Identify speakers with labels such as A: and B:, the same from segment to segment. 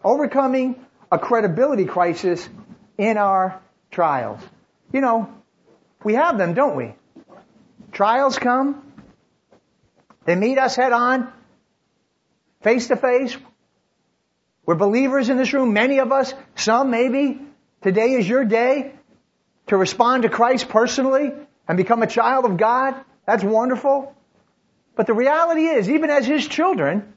A: Overcoming a credibility crisis in our trials. You know, we have them, don't we? Trials come. They meet us head on, face to face. We're believers in this room, many of us, some maybe. Today is your day to respond to Christ personally and become a child of God. That's wonderful. But the reality is, even as His children,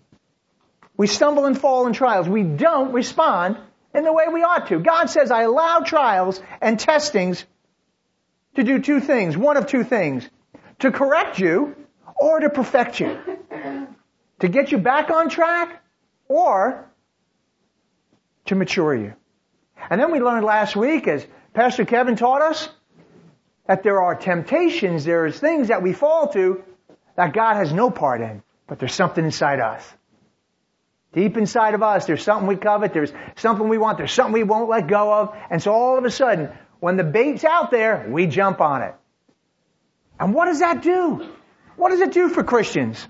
A: we stumble and fall in trials. We don't respond in the way we ought to. God says, I allow trials and testings to do two things. One of two things. To correct you or to perfect you. To get you back on track or to mature you. And then we learned last week, as Pastor Kevin taught us, that there are temptations, there's things that we fall to that God has no part in, but there's something inside us. Deep inside of us, there's something we covet, there's something we want, there's something we won't let go of, and so all of a sudden, when the bait's out there, we jump on it. And what does that do? What does it do for Christians?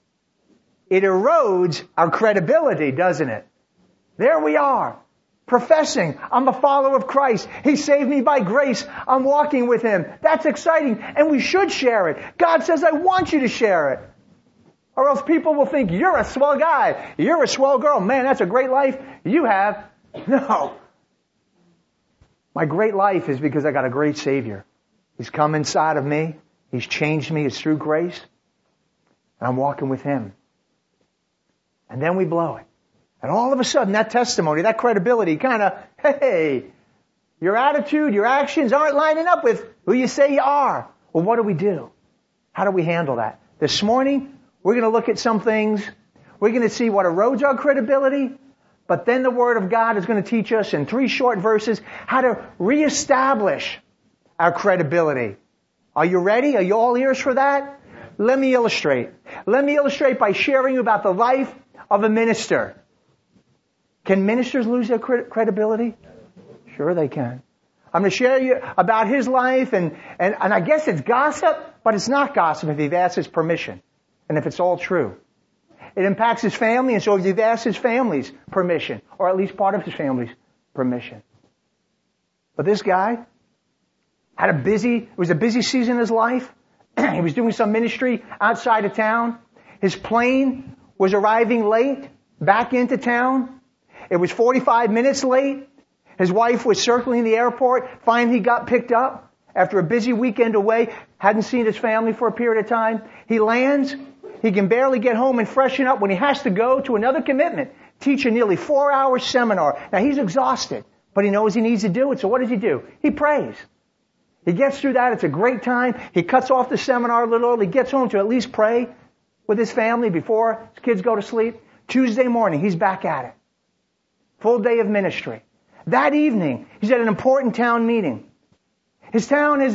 A: It erodes our credibility, doesn't it? There we are, professing, I'm a follower of Christ. He saved me by grace. I'm walking with Him. That's exciting, and we should share it. God says, I want you to share it. Or else people will think, you're a swell guy. You're a swell girl. Man, that's a great life you have. No. My great life is because I got a great Savior. He's come inside of me. He's changed me. It's through grace. And I'm walking with Him. And then we blow it. And all of a sudden, that testimony, that credibility kind of, hey, your attitude, your actions aren't lining up with who you say you are. Well, what do? How do we handle that? This morning, we're going to look at some things. We're going to see what erodes our credibility. But then the Word of God is going to teach us in 3 short verses how to reestablish our credibility. Are you ready? Are you all ears for that? Let me illustrate. Let me illustrate by sharing about the life of a minister. Can ministers lose their credibility? Sure they can. I'm going to share you about his life, and I guess it's gossip, but it's not gossip if you've asked his permission, and if it's all true. It impacts his family, and so if you've asked his family's permission, or at least part of his family's permission. But this guy it was a busy season in his life. He was doing some ministry outside of town. His plane was arriving late back into town. It was 45 minutes late. His wife was circling the airport. Finally, he got picked up after a busy weekend away. Hadn't seen his family for a period of time. He lands. He can barely get home and freshen up when he has to go to another commitment, teach a nearly 4-hour seminar. Now, he's exhausted, but he knows he needs to do it. So what does he do? He prays. He gets through that. It's a great time. He cuts off the seminar a little early. He gets home to at least pray with his family before his kids go to sleep. Tuesday morning, he's back at it. Full day of ministry. That evening, he's at an important town meeting. His town his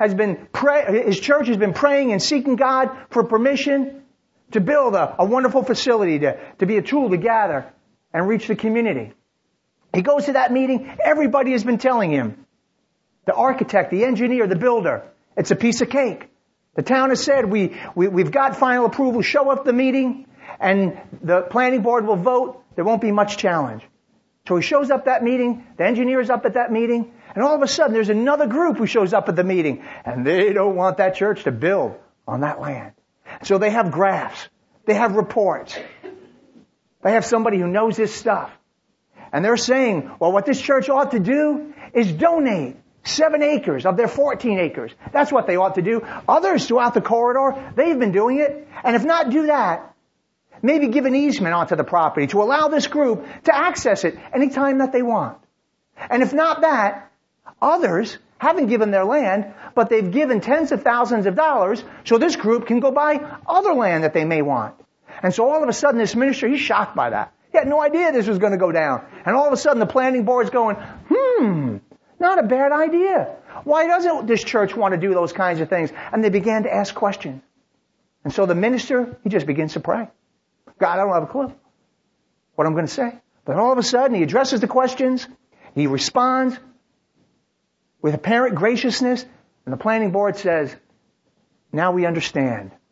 A: church has been praying and seeking God for permission to build a wonderful facility to be a tool to gather and reach the community. He goes to that meeting. Everybody has been telling him, the architect, the engineer, the builder, it's a piece of cake. The town has said, we've got final approval. Show up the meeting and the planning board will vote. There won't be much challenge. So he shows up that meeting, the engineer's up at that meeting, and all of a sudden there's another group who shows up at the meeting, and they don't want that church to build on that land. So they have graphs, they have reports, they have somebody who knows this stuff. And they're saying, well, what this church ought to do is donate 7 acres of their 14 acres. That's what they ought to do. Others throughout the corridor, they've been doing it, and if not do that, maybe give an easement onto the property to allow this group to access it anytime that they want. And if not that, others haven't given their land, but they've given tens of thousands of dollars so this group can go buy other land that they may want. And so all of a sudden this minister, he's shocked by that. He had no idea this was going to go down. And all of a sudden the planning board's going, not a bad idea. Why doesn't this church want to do those kinds of things? And they began to ask questions. And so the minister, he just begins to pray. God, I don't have a clue what I'm going to say. But all of a sudden, he addresses the questions. He responds with apparent graciousness. And the planning board says, now we understand.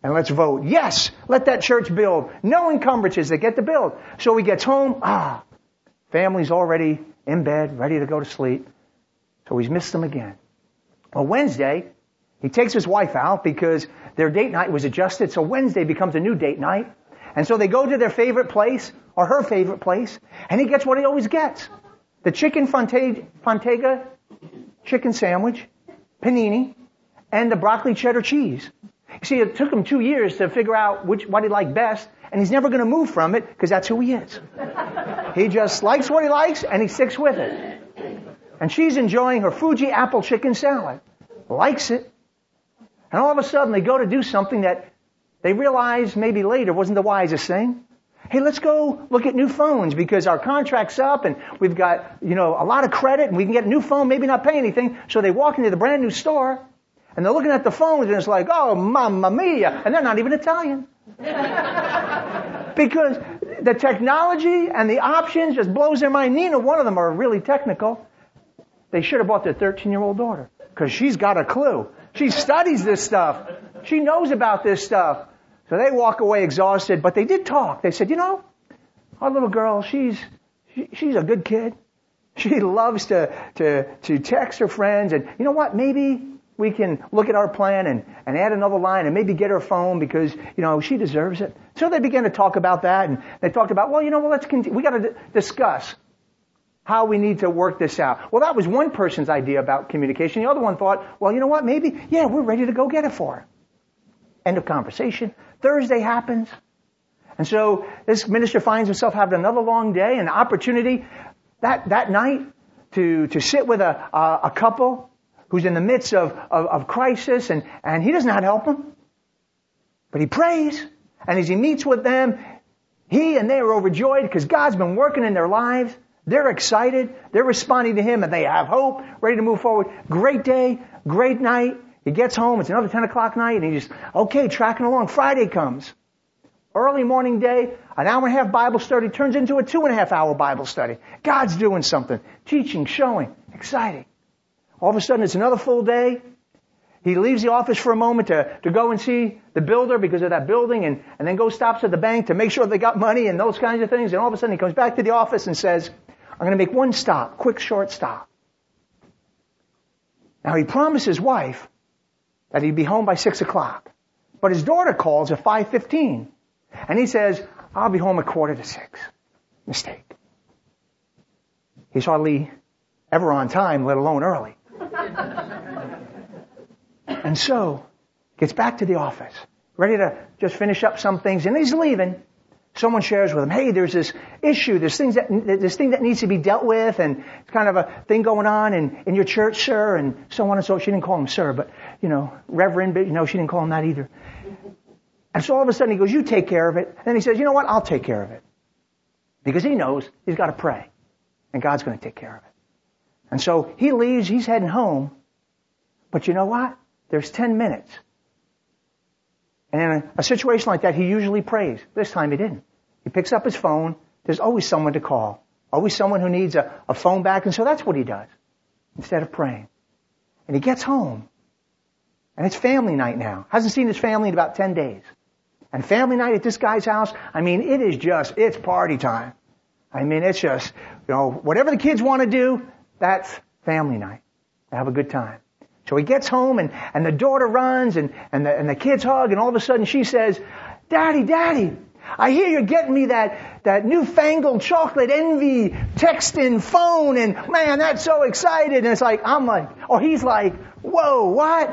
A: And let's vote. Yes, let that church build. No encumbrances. They get to build. So he gets home. Family's already in bed, ready to go to sleep. So he's missed them again. Well, Wednesday, he takes his wife out because their date night was adjusted. So Wednesday becomes a new date night. And so they go to their favorite place, or her favorite place, and he gets what he always gets. The chicken Fontega chicken sandwich, panini, and the broccoli cheddar cheese. You see, it took him 2 years to figure out what he liked best, and he's never going to move from it because that's who he is. He just likes what he likes, and he sticks with it. And she's enjoying her Fuji apple chicken salad. Likes it. And all of a sudden, they go to do something that they realize maybe later wasn't the wisest thing. Hey, let's go look at new phones because our contract's up and we've got, a lot of credit and we can get a new phone, maybe not pay anything. So they walk into the brand new store and they're looking at the phones and it's like, oh, mamma mia. And they're not even Italian. Because the technology and the options just blows their mind. Neither one of them are really technical. They should have bought their 13-year-old daughter because she's got a clue. She studies this stuff. She knows about this stuff. So they walk away exhausted, but they did talk. They said, our little girl, she's a good kid. She loves to text her friends. And you know what? Maybe we can look at our plan and add another line and maybe get her phone because, she deserves it. So they began to talk about that. And they talked about, let's continue. We got to discuss how we need to work this out. Well, that was one person's idea about communication. The other one thought, maybe, we're ready to go get it for her. End of conversation. Thursday happens. And so this minister finds himself having another long day, an opportunity that night to sit with a couple who's in the midst of crisis, and he doesn't know how to help them. But he prays, and as he meets with them, he and they are overjoyed because God's been working in their lives. They're excited. They're responding to him, and they have hope, ready to move forward. Great day, great night. He gets home. It's another 10 o'clock night, and he's tracking along. Friday comes. Early morning day, an hour and a half Bible study turns into a 2.5 hour Bible study. God's doing something. Teaching, showing, exciting. All of a sudden, it's another full day. He leaves the office for a moment to go and see the builder because of that building and then stops at the bank to make sure they got money and those kinds of things. And all of a sudden, he comes back to the office and says, I'm going to make one stop, quick, short stop. Now, he promised his wife that he'd be home by 6 o'clock. But his daughter calls at 5:15. And he says, I'll be home at 5:45. Mistake. He's hardly ever on time, let alone early. And so, gets back to the office, ready to just finish up some things. And he's leaving. Someone shares with him, hey, there's this issue, this thing that needs to be dealt with, and it's kind of a thing going on in your church, sir, and so on and so. She didn't call him sir, but, reverend, but, she didn't call him that either. And so all of a sudden he goes, you take care of it. And then he says, you know what, I'll take care of it. Because he knows he's got to pray, and God's going to take care of it. And so he leaves, he's heading home, but you know what? There's 10 minutes. And in a situation like that, he usually prays. This time he didn't. He picks up his phone. There's always someone to call. Always someone who needs a phone back. And so that's what he does instead of praying. And he gets home. And it's family night now. Hasn't seen his family in about 10 days. And family night at this guy's house, it's party time. It's just, whatever the kids want to do, that's family night. They have a good time. So he gets home and the daughter runs and the kids hug and all of a sudden she says, Daddy, I hear you're getting me that newfangled chocolate envy texting phone and man, that's so excited. And he's like, whoa, what?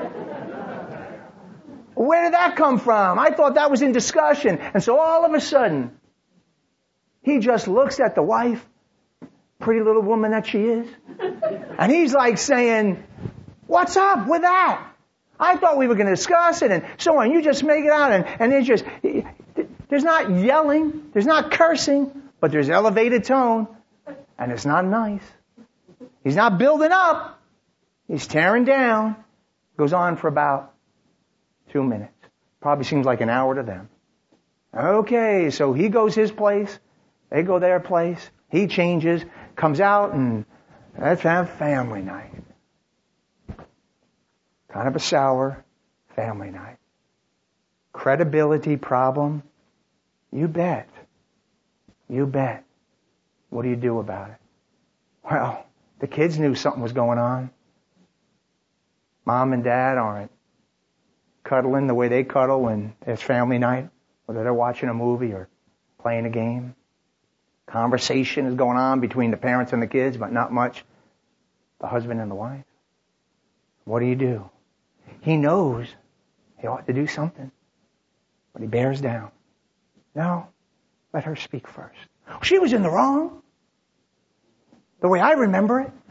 A: Where did that come from? I thought that was in discussion. And so all of a sudden, he just looks at the wife, pretty little woman that she is, and he's like saying, what's up with that? I thought we were going to discuss it and so on. You just make it out and there's not yelling, there's not cursing, but there's elevated tone and it's not nice. He's not building up. He's tearing down. Goes on for about 2 minutes. Probably seems like an hour to them. Okay, so he goes his place. They go their place. He changes, comes out and let's have family night. Kind of a sour family night. Credibility problem? You bet. You bet. What do you do about it? Well, the kids knew something was going on. Mom and Dad aren't cuddling the way they cuddle when it's family night, whether they're watching a movie or playing a game. Conversation is going on between the parents and the kids, but not much the husband and the wife. What do? He knows he ought to do something, but he bears down. No, let her speak first. She was in the wrong. The way I remember it.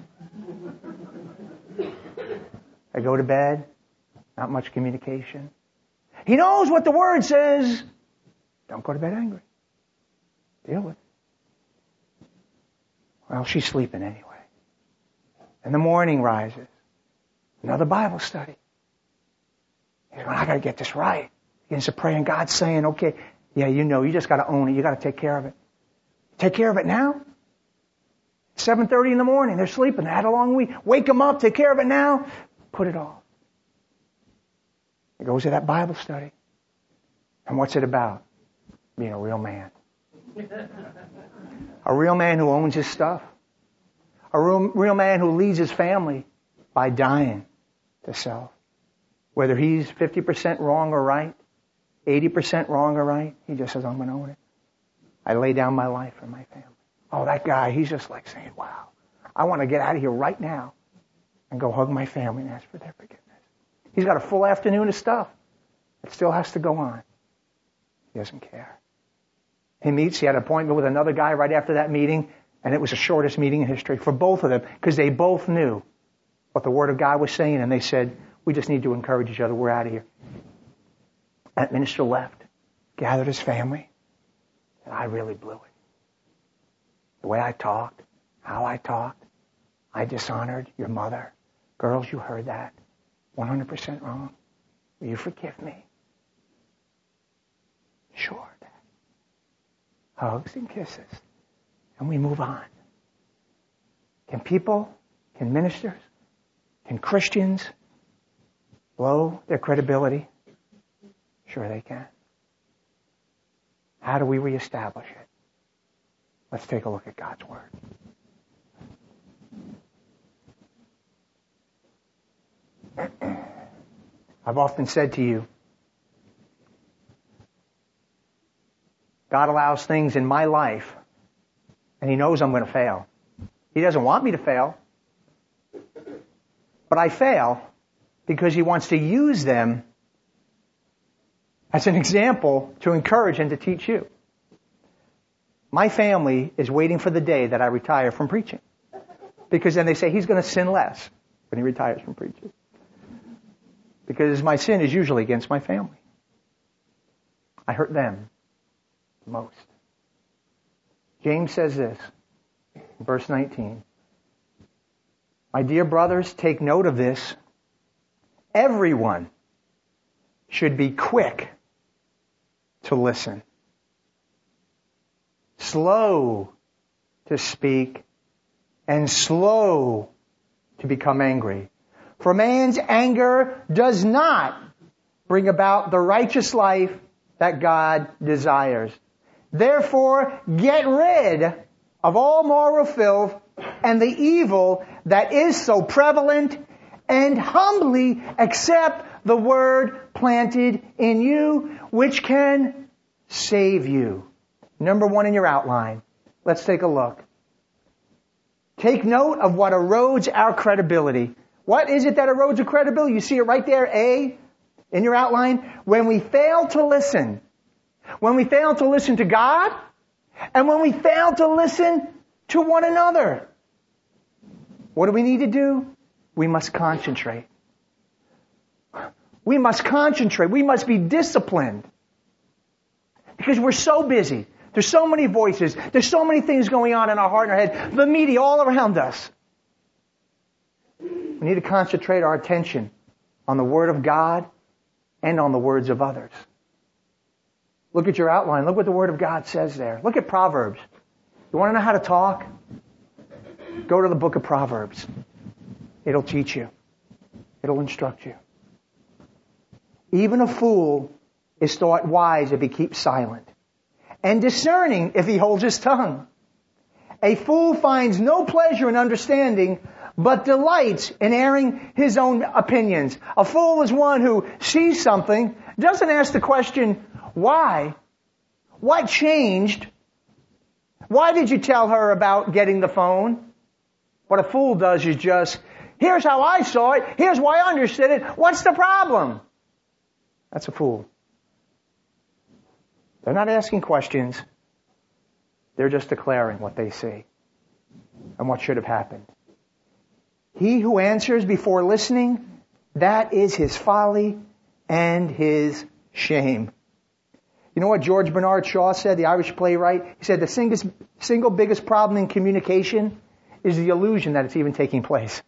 A: I go to bed, not much communication. He knows what the Word says. Don't go to bed angry. Deal with it. Well, she's sleeping anyway. And the morning rises. Another Bible study. He's going, I got to get this right. He begins to pray, and God's saying, okay, yeah, you know, you just got to own it. You got to take care of it. Take care of it now. 7:30 in the morning. They're sleeping. They had a long week. Wake them up. Take care of it now. Put it off. He goes to that Bible study. And what's it about? Being a real man. A real man who owns his stuff. A real man who leads his family by dying to self. Whether he's 50% wrong or right, 80% wrong or right, he just says, I'm going to own it. I lay down my life for my family. Oh, that guy, he's just like saying, wow, I want to get out of here right now and go hug my family and ask for their forgiveness. He's got a full afternoon of stuff. It still has to go on. He doesn't care. He had an appointment with another guy right after that meeting, and it was the shortest meeting in history for both of them because they both knew what the Word of God was saying, and they said, we just need to encourage each other. We're out of here. That minister left, gathered his family, and I really blew it. The way I talked, how I talked, I dishonored your mother. Girls, you heard that. 100% wrong. Will you forgive me? Sure, Dad. Hugs and kisses. And we move on. Can people, can ministers, can Christians blow their credibility? Sure they can. How do we reestablish it? Let's take a look at God's Word. I've often said to you, God allows things in my life, and He knows I'm going to fail. He doesn't want me to fail. But I fail because He wants to use them as an example to encourage and to teach you. My family is waiting for the day that I retire from preaching. Because then they say he's going to sin less when he retires from preaching. Because my sin is usually against my family. I hurt them the most. James says this, in verse 19. My dear brothers, take note of this. Everyone should be quick to listen, slow to speak, and slow to become angry. For man's anger does not bring about the righteous life that God desires. Therefore, get rid of all moral filth and the evil that is so prevalent, and humbly accept the word planted in you, which can save you. Number one in your outline. Let's take a look. Take note of what erodes our credibility. What is it that erodes our credibility? You see it right there, A, in your outline. When we fail to listen. When we fail to listen to God, and when we fail to listen to one another. What do we need to do? We must concentrate. We must concentrate. We must be disciplined. Because we're so busy. There's so many voices. There's so many things going on in our heart and our head. The media all around us. We need to concentrate our attention on the Word of God and on the words of others. Look at your outline. Look what the Word of God says there. Look at Proverbs. You want to know how to talk? Go to the book of Proverbs. It'll teach you. It'll instruct you. Even a fool is thought wise if he keeps silent, and discerning if he holds his tongue. A fool finds no pleasure in understanding, but delights in airing his own opinions. A fool is one who sees something, doesn't ask the question, why? What changed? Why did you tell her about getting the phone? What a fool does is just, here's how I saw it, here's why I understood it, what's the problem? That's a fool. They're not asking questions. They're just declaring what they see and what should have happened. He who answers before listening, that is his folly and his shame. You know what George Bernard Shaw said, the Irish playwright? He said the single biggest problem in communication is the illusion that it's even taking place.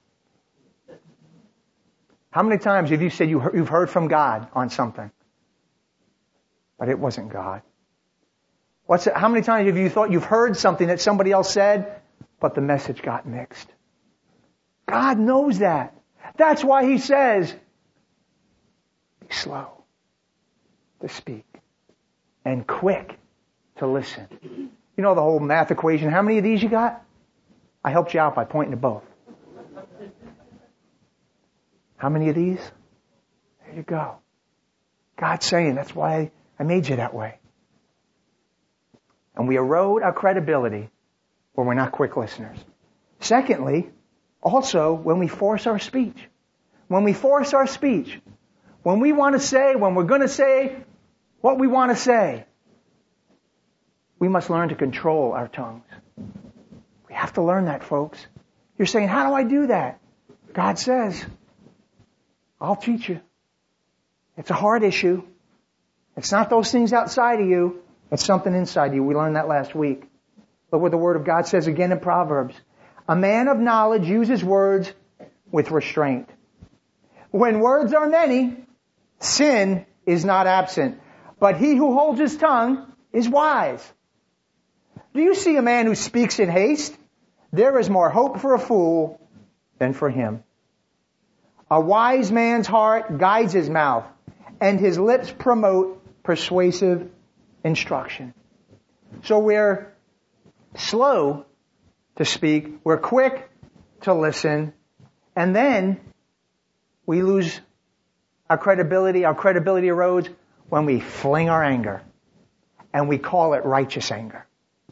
A: How many times have you said you've heard from God on something, but it wasn't God? How many times have you thought you've heard something that somebody else said, but the message got mixed? God knows that. That's why He says, be slow to speak and quick to listen. You know the whole math equation. How many of these you got? I helped you out by pointing to both. How many of these? There you go. God's saying, that's why I made you that way. And we erode our credibility when we're not quick listeners. Secondly, also when we force our speech. When we force our speech. When we want to say, when we're going to say what we want to say, we must learn to control our tongues. We have to learn that, folks. You're saying, how do I do that? God says, I'll teach you. It's a hard issue. It's not those things outside of you. It's something inside you. We learned that last week. Look what the Word of God says again in Proverbs. A man of knowledge uses words with restraint. When words are many, sin is not absent. But he who holds his tongue is wise. Do you see a man who speaks in haste? There is more hope for a fool than for him. A wise man's heart guides his mouth, and his lips promote persuasive instruction. So we're slow to speak, we're quick to listen, and then we lose our credibility erodes when we fling our anger, and we call it righteous anger.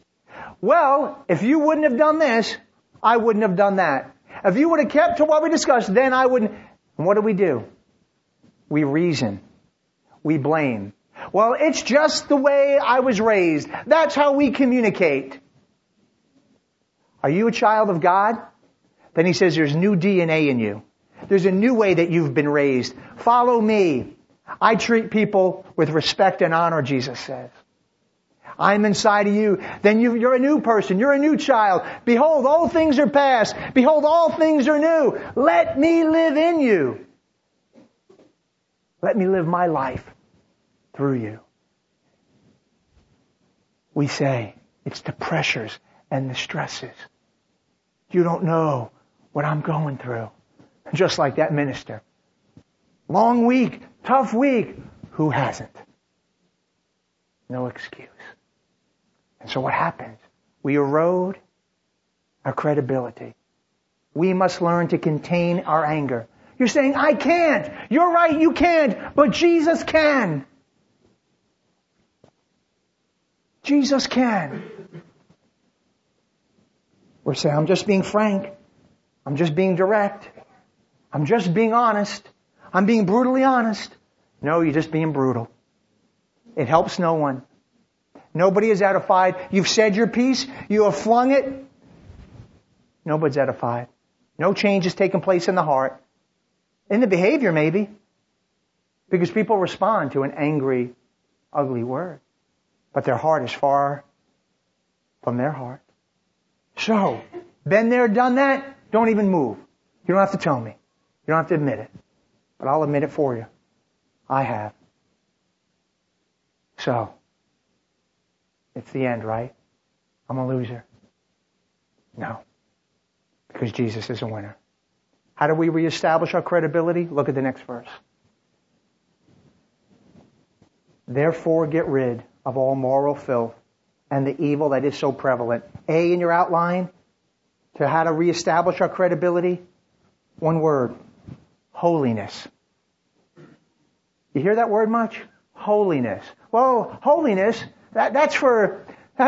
A: Well, if you wouldn't have done this, I wouldn't have done that. If you would have kept to what we discussed, then I wouldn't. And what do? We reason. We blame. Well, it's just the way I was raised. That's how we communicate. Are you a child of God? Then He says there's new DNA in you. There's a new way that you've been raised. Follow me. I treat people with respect and honor, Jesus says. I'm inside of you. Then you're a new person. You're a new child. Behold, all things are past. Behold, all things are new. Let me live in you. Let me live my life through you. We say it's the pressures and the stresses. You don't know what I'm going through. Just like that minister. Long week, tough week. Who hasn't? No excuse. And so what happens? We erode our credibility. We must learn to contain our anger. You're saying, I can't. You're right, you can't. But Jesus can. Jesus can. We're saying, I'm just being frank. I'm just being direct. I'm just being honest. I'm being brutally honest. No, you're just being brutal. It helps no one. Nobody is edified. You've said your piece. You have flung it. Nobody's edified. No change has taken place in the heart. In the behavior, maybe. Because people respond to an angry, ugly word. But their heart is far from their heart. So, been there, done that. Don't even move. You don't have to tell me. You don't have to admit it. But I'll admit it for you. I have. So, it's the end, right? I'm a loser. No. Because Jesus is a winner. How do we reestablish our credibility? Look at the next verse. Therefore get rid of all moral filth and the evil that is so prevalent. A in your outline to how to reestablish our credibility. One word. Holiness. You hear that word much? Holiness. Well, holiness, that's for,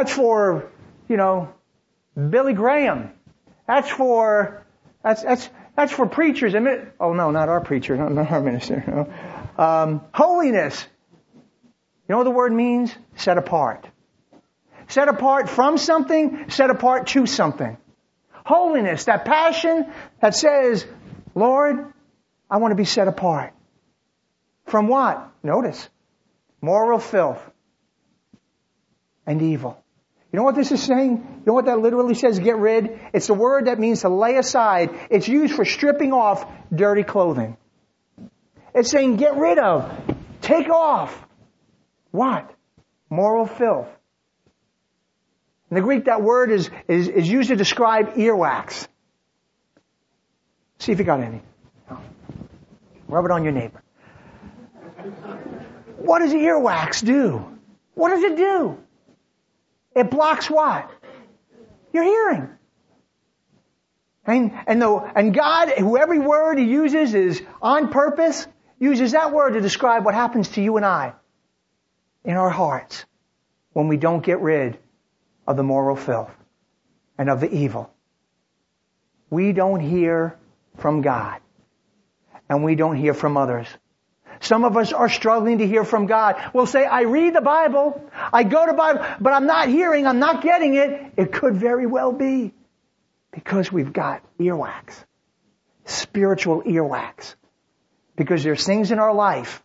A: Billy Graham. That's for preachers. Oh no, not our preacher, not our minister. No. Holiness. You know what the word means? Set apart. Set apart from something, set apart to something. Holiness, that passion that says, Lord, I want to be set apart. From what? Notice. Moral filth and evil. You know what this is saying? You know what that literally says, get rid? It's a word that means to lay aside. It's used for stripping off dirty clothing. It's saying get rid of. Take off. What? Moral filth. In the Greek, that word is used to describe earwax. See if you got any. Rub it on your neighbor. What does earwax do? What does it do? It blocks what? Your hearing. And God, who every word He uses is on purpose, uses that word to describe what happens to you and I in our hearts when we don't get rid of the moral filth and of the evil. We don't hear from God, and we don't hear from others. Some of us are struggling to hear from God. We'll say, I read the Bible, I go to Bible, but I'm not hearing, I'm not getting it. It could very well be because we've got earwax, spiritual earwax. Because there's things in our life.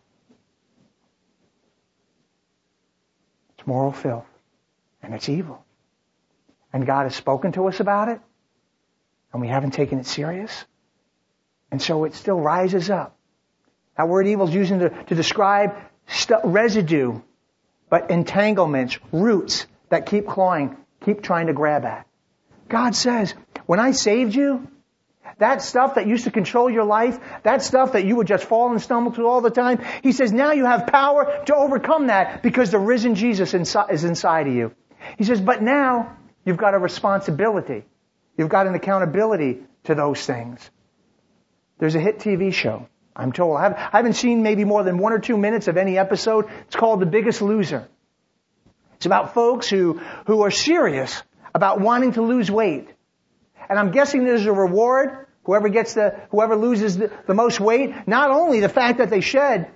A: It's moral filth and it's evil. And God has spoken to us about it, and we haven't taken it serious. And so it still rises up. That word evil is used to describe residue, but entanglements, roots that keep clawing, keep trying to grab at. God says, when I saved you, that stuff that used to control your life, that stuff that you would just fall and stumble to all the time, He says, now you have power to overcome that because the risen Jesus is inside of you. He says, but now you've got a responsibility. You've got an accountability to those things. There's a hit TV show, I'm told. I haven't seen maybe more than 1 or 2 minutes of any episode. It's called The Biggest Loser. It's about folks who are serious about wanting to lose weight. And I'm guessing there's a reward. Whoever loses the most weight, not only the fact that they shed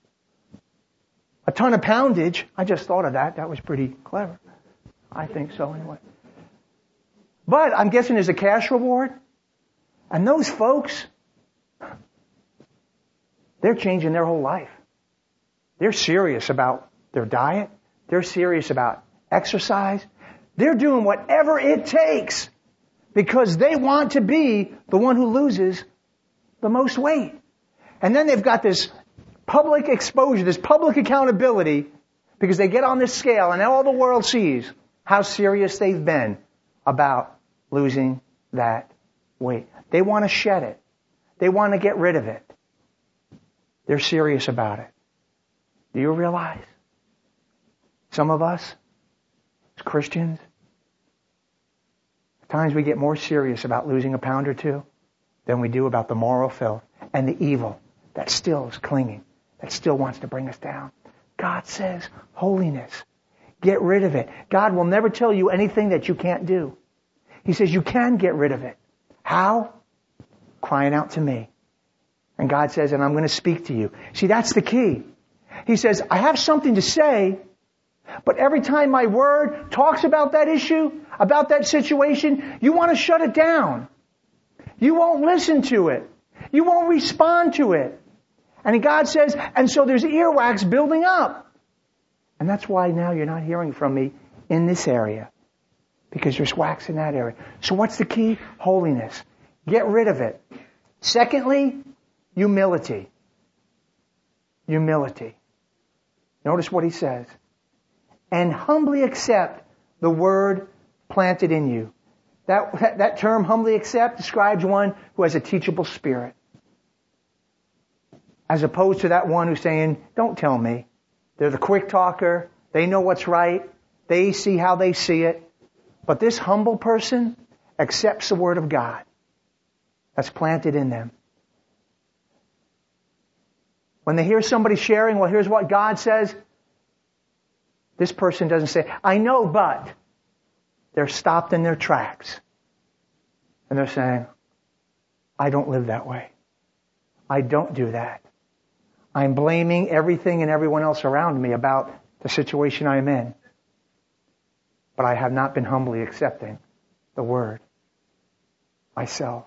A: a ton of poundage. I just thought of that. That was pretty clever. I think so anyway. But I'm guessing there's a cash reward. And those folks, they're changing their whole life. They're serious about their diet. They're serious about exercise. They're doing whatever it takes because they want to be the one who loses the most weight. And then they've got this public exposure, this public accountability, because they get on this scale and all the world sees how serious they've been about losing that weight. They want to shed it. They want to get rid of it. They're serious about it. Do you realize? Some of us, as Christians, at times we get more serious about losing a pound or two than we do about the moral filth and the evil that still is clinging, that still wants to bring us down. God says, holiness. Get rid of it. God will never tell you anything that you can't do. He says you can get rid of it. How? Crying out to me. And God says, and I'm going to speak to you. See, that's the key. He says, I have something to say, but every time my word talks about that issue, about that situation, you want to shut it down. You won't listen to it. You won't respond to it. And God says, and so there's earwax building up. And that's why now you're not hearing from me in this area. Because there's wax in that area. So what's the key? Holiness. Get rid of it. Secondly, humility. Humility. Notice what He says. And humbly accept the word planted in you. That term, humbly accept, describes one who has a teachable spirit. As opposed to that one who's saying, don't tell me. They're the quick talker. They know what's right. They see how they see it. But this humble person accepts the Word of God that's planted in them. When they hear somebody sharing, well, here's what God says, this person doesn't say, I know, but. They're stopped in their tracks. And they're saying, I don't live that way. I don't do that. I'm blaming everything and everyone else around me about the situation I'm in. But I have not been humbly accepting the Word myself.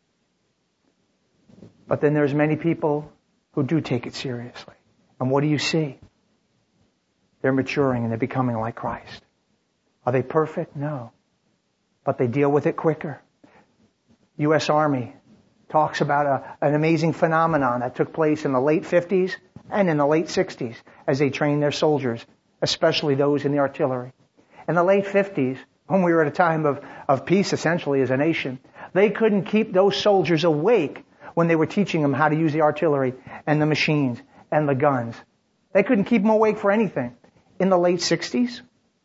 A: But then there's many people who do take it seriously. And what do you see? They're maturing and they're becoming like Christ. Are they perfect? No. But they deal with it quicker. U.S. Army talks about an amazing phenomenon that took place in the late 50s and in the late 60s as they trained their soldiers, especially those in the artillery. In the late 50s, when we were at a time of peace essentially as a nation, they couldn't keep those soldiers awake when they were teaching them how to use the artillery and the machines and the guns. They couldn't keep them awake for anything. In the late 60s,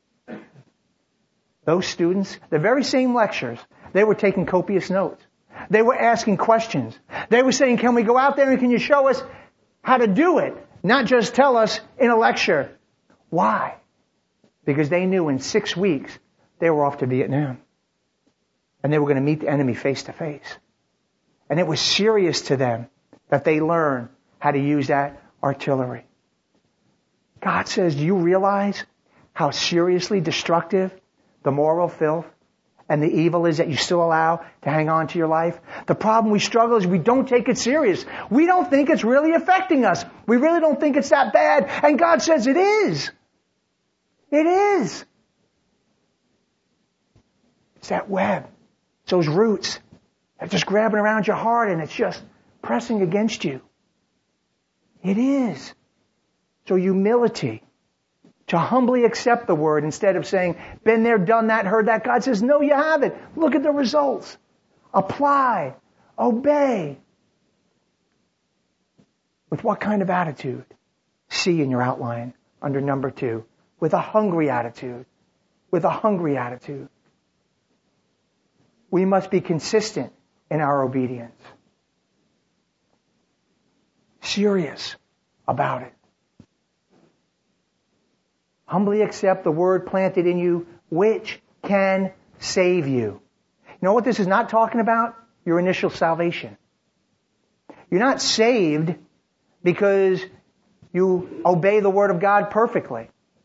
A: those students, the very same lectures, they were taking copious notes. They were asking questions. They were saying, can we go out there and can you show us how to do it? Not just tell us in a lecture. Why? Because they knew in 6 weeks they were off to Vietnam. And they were going to meet the enemy face to face. And it was serious to them that they learn how to use that artillery. God says, do you realize how seriously destructive the moral filth and the evil is that you still allow to hang on to your life? The problem we struggle is we don't take it serious. We don't think it's really affecting us. We really don't think it's that bad. And God says it is. It is. It's that web. It's those roots. They're just grabbing around your heart and it's just pressing against you. It is. So humility, to humbly accept the Word instead of saying, been there, done that, heard that. God says, no, you haven't. Look at the results. Apply. Obey. With what kind of attitude? See in your outline under number 2. With a hungry attitude. With a hungry attitude. We must be consistent in our obedience. Serious about it. Humbly accept the Word planted in you, which can save you. You know what this is not talking about? Your initial salvation. You're not saved because you obey the Word of God perfectly.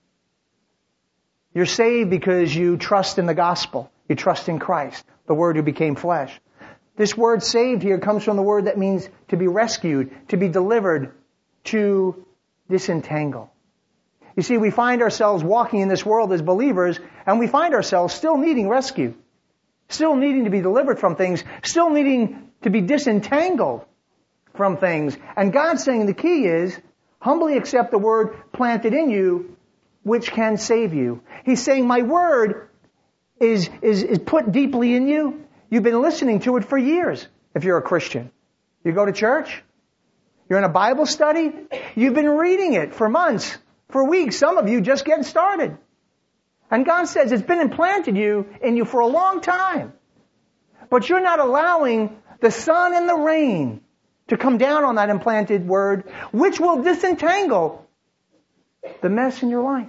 A: You're saved because you trust in the gospel. You trust in Christ, the Word who became flesh. This word saved here comes from the word that means to be rescued, to be delivered, to disentangle. You see, we find ourselves walking in this world as believers, and we find ourselves still needing rescue, still needing to be delivered from things, still needing to be disentangled from things. And God's saying the key is, humbly accept the word planted in you, which can save you. He's saying, my word is put deeply in you. You've been listening to it for years, if you're a Christian. You go to church, you're in a Bible study, you've been reading it for months, for weeks, some of you just getting started. And God says it's been implanted in you for a long time. But you're not allowing the sun and the rain to come down on that implanted word, which will disentangle the mess in your life.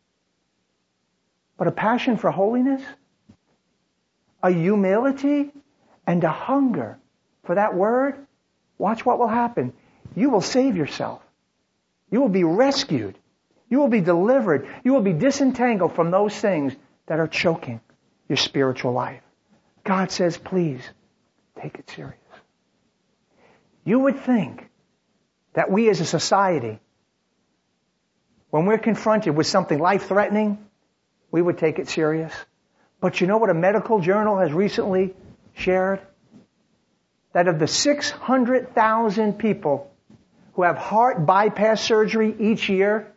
A: But a passion for holiness, a humility, and a hunger for that word, watch what will happen. You will save yourself. You will be rescued. You will be delivered. You will be disentangled from those things that are choking your spiritual life. God says, please, take it serious. You would think that we as a society, when we're confronted with something life-threatening, we would take it serious. But you know what a medical journal has recently shared? That of the 600,000 people who have heart bypass surgery each year,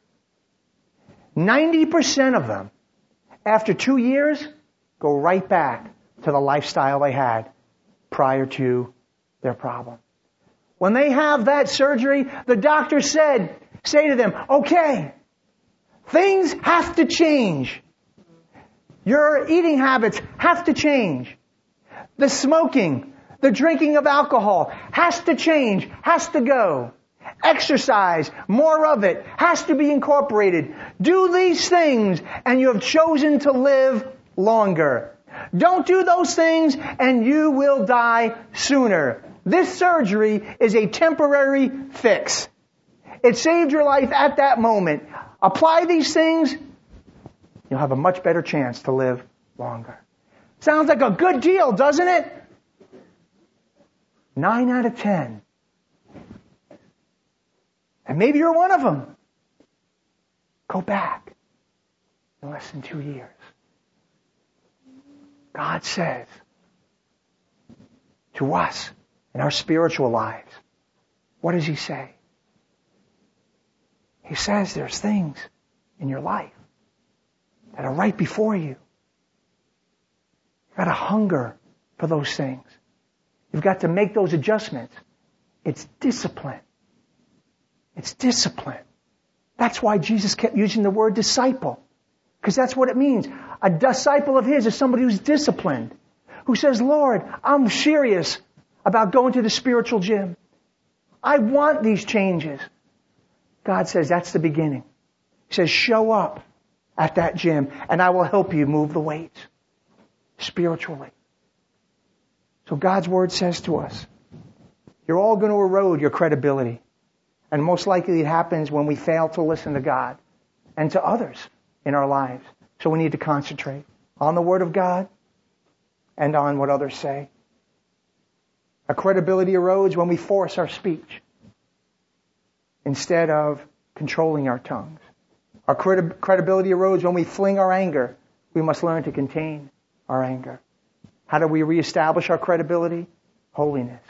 A: 90% of them, after 2 years, go right back to the lifestyle they had prior to their problem. When they have that surgery, the doctor say to them, okay, Things have to change. Your eating habits have to change. The smoking, the drinking of alcohol has to change, has to go. Exercise, more of it, has to be incorporated. Do these things and you have chosen to live longer. Don't do those things and you will die sooner. This surgery is a temporary fix. It saved your life at that moment. Apply these things, you'll have a much better chance to live longer. Sounds like a good deal, doesn't it? 9 out of 10. And maybe you're one of them. Go back in less than 2 years. God says to us in our spiritual lives, what does He say? He says there's things in your life that are right before you. You've got to hunger for those things. You've got to make those adjustments. It's discipline. It's discipline. That's why Jesus kept using the word disciple. Because that's what it means. A disciple of His is somebody who's disciplined. Who says, Lord, I'm serious about going to the spiritual gym. I want these changes. God says that's the beginning. He says, show up at that gym and I will help you move the weights spiritually. So God's Word says to us, you're all going to erode your credibility. And most likely it happens when we fail to listen to God and to others in our lives. So we need to concentrate on the Word of God and on what others say. Our credibility erodes when we force our speech instead of controlling our tongues. Our credibility erodes when we fling our anger. We must learn to contain our anger. How do we reestablish our credibility? Holiness.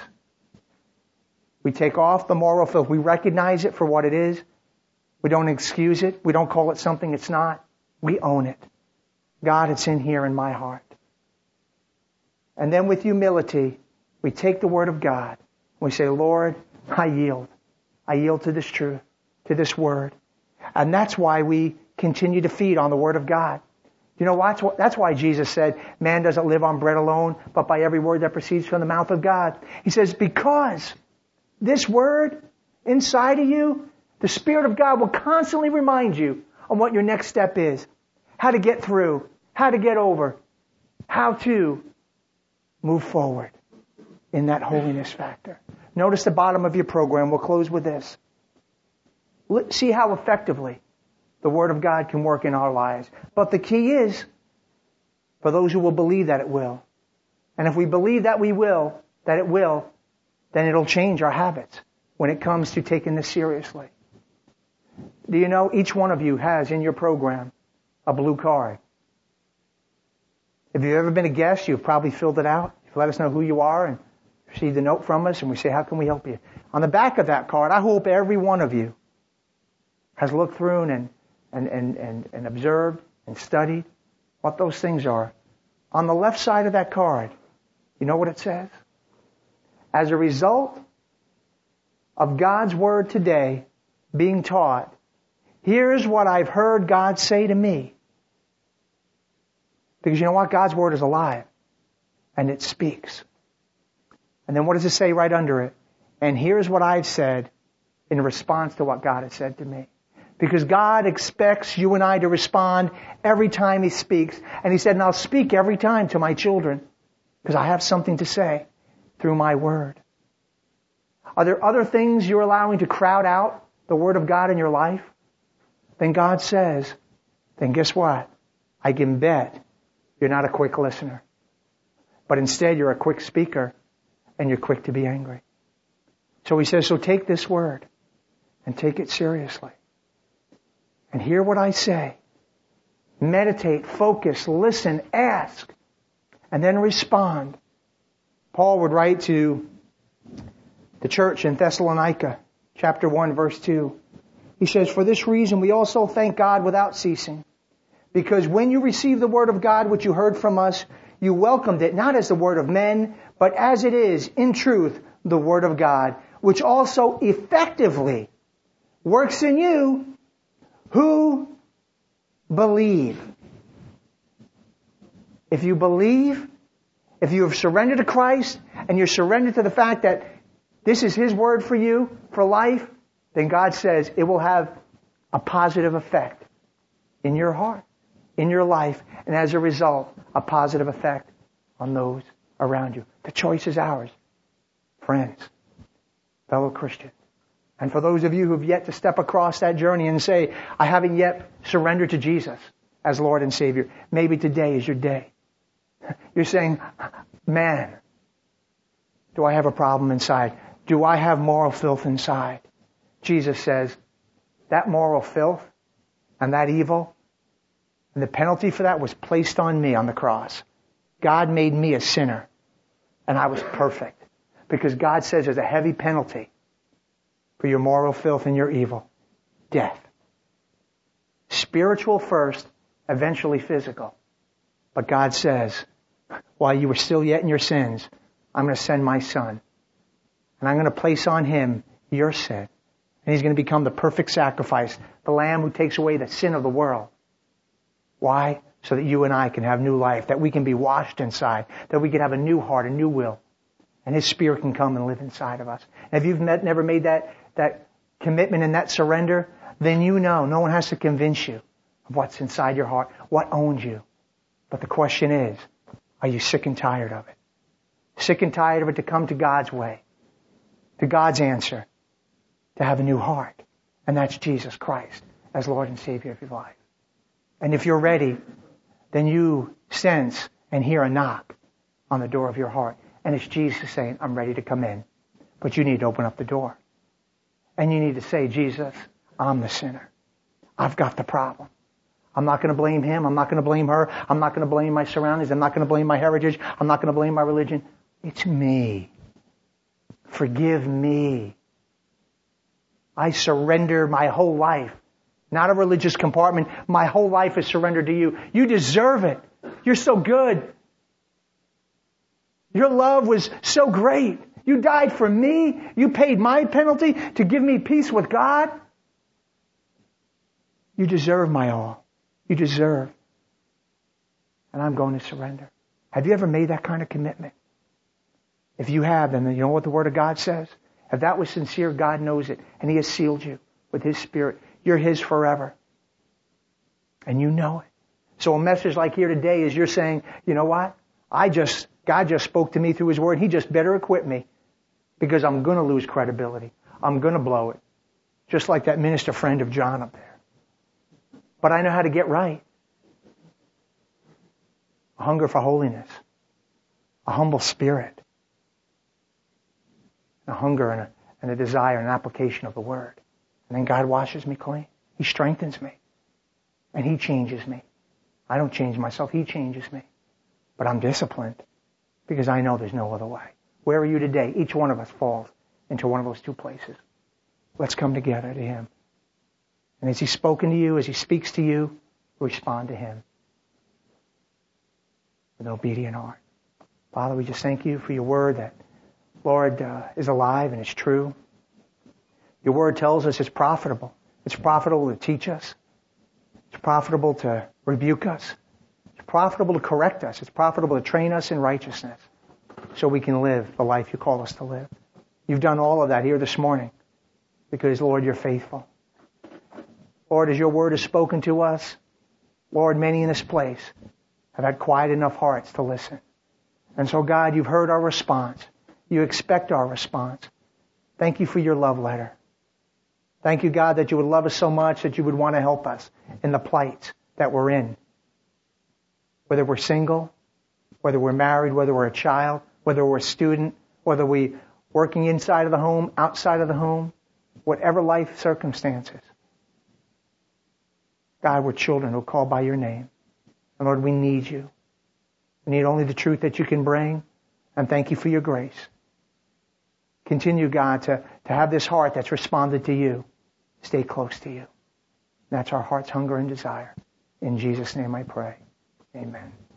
A: We take off the moral filth. We recognize it for what it is. We don't excuse it. We don't call it something it's not. We own it. God, it's in here in my heart. And then with humility, we take the Word of God. We say, Lord, I yield. I yield to this truth, to this Word. And that's why we continue to feed on the Word of God. You know what? That's why Jesus said, man doesn't live on bread alone, but by every word that proceeds from the mouth of God. He says, because this Word inside of you, the Spirit of God will constantly remind you on what your next step is, how to get through, how to get over, how to move forward in that holiness factor. Notice the bottom of your program. We'll close with this. See how effectively the Word of God can work in our lives. But the key is for those who will believe that it will. And if we believe that we will, that it will, then it'll change our habits when it comes to taking this seriously. Do you know each one of you has in your program a blue card? If you've ever been a guest, you've probably filled it out. You've let us know who you are and received a note from us and we say, how can we help you? On the back of that card, I hope every one of you has looked through and observed and studied what those things are. On the left side of that card, you know what it says? As a result of God's Word today being taught, here's what I've heard God say to me. Because you know what? God's Word is alive. And it speaks. And then what does it say right under it? And here's what I've said in response to what God has said to me. Because God expects you and I to respond every time He speaks. And He said, and I'll speak every time to my children. Because I have something to say through my Word. Are there other things you're allowing to crowd out the Word of God in your life? Then God says, then guess what? I can bet you're not a quick listener. But instead you're a quick speaker and you're quick to be angry. So He says, so take this Word and take it seriously. And hear what I say. Meditate, focus, listen, ask, and then respond. Paul would write to the church in Thessalonica, chapter 1, verse 2. He says, for this reason we also thank God without ceasing. Because when you received the Word of God which you heard from us, you welcomed it not as the word of men, but as it is, in truth, the Word of God, which also effectively works in you who believe. If you believe, if you have surrendered to Christ and you're surrendered to the fact that this is His word for you, for life, then God says it will have a positive effect in your heart, in your life, and as a result, a positive effect on those around you. The choice is ours, friends, fellow Christians. And for those of you who have yet to step across that journey and say, I haven't yet surrendered to Jesus as Lord and Savior, maybe today is your day. You're saying, man, do I have a problem inside? Do I have moral filth inside? Jesus says, that moral filth and that evil, and the penalty for that was placed on me on the cross. God made me a sinner, and I was perfect. Because God says there's a heavy penalty for your moral filth and your evil. Death. Spiritual first, eventually physical. But God says, while you were still yet in your sins, I'm going to send my Son. And I'm going to place on Him your sin. And He's going to become the perfect sacrifice, the Lamb who takes away the sin of the world. Why? So that you and I can have new life, that we can be washed inside, that we can have a new heart, a new will. And His Spirit can come and live inside of us. And if you've never made that commitment and that surrender, then you know no one has to convince you of what's inside your heart, what owns you. But the question is, are you sick and tired of it? Sick and tired of it to come to God's way, to God's answer, to have a new heart. And that's Jesus Christ as Lord and Savior of your life. And if you're ready, then you sense and hear a knock on the door of your heart. And it's Jesus saying, I'm ready to come in. But you need to open up the door. And you need to say, Jesus, I'm the sinner. I've got the problem. I'm not going to blame him. I'm not going to blame her. I'm not going to blame my surroundings. I'm not going to blame my heritage. I'm not going to blame my religion. It's me. Forgive me. I surrender my whole life. Not a religious compartment. My whole life is surrendered to you. You deserve it. You're so good. Your love was so great. You died for me. You paid my penalty to give me peace with God. You deserve my all. You deserve. And I'm going to surrender. Have you ever made that kind of commitment? If you have, then you know what the Word of God says? If that was sincere, God knows it. And He has sealed you with His Spirit. You're His forever. And you know it. So a message like here today is you're saying, you know what? God just spoke to me through His Word. He just better equip me because I'm going to lose credibility. I'm going to blow it. Just like that minister friend of John up there. But I know how to get right. A hunger for holiness. A humble spirit. A hunger and a desire and an application of the Word. And then God washes me clean. He strengthens me. And He changes me. I don't change myself. He changes me. But I'm disciplined because I know there's no other way. Where are you today? Each one of us falls into one of those two places. Let's come together to Him. And as He's spoken to you, as He speaks to you, respond to Him with an obedient heart. Father, we just thank You for Your Word that, Lord, is alive and it's true. Your Word tells us it's profitable. It's profitable to teach us. It's profitable to rebuke us. It's profitable to correct us. It's profitable to train us in righteousness so we can live the life You call us to live. You've done all of that here this morning because, Lord, You're faithful. Lord, as Your Word has spoken to us, Lord, many in this place have had quiet enough hearts to listen. And so, God, You've heard our response. You expect our response. Thank You for Your love letter. Thank You, God, that You would love us so much that You would want to help us in the plight that we're in. Whether we're single, whether we're married, whether we're a child, whether we're a student, whether we're working inside of the home, outside of the home, whatever life circumstances. God, we're children who are called by Your name. And Lord, we need You. We need only the truth that You can bring. And thank You for Your grace. Continue, God, to have this heart that's responded to You. Stay close to You. That's our heart's hunger and desire. In Jesus' name I pray. Amen.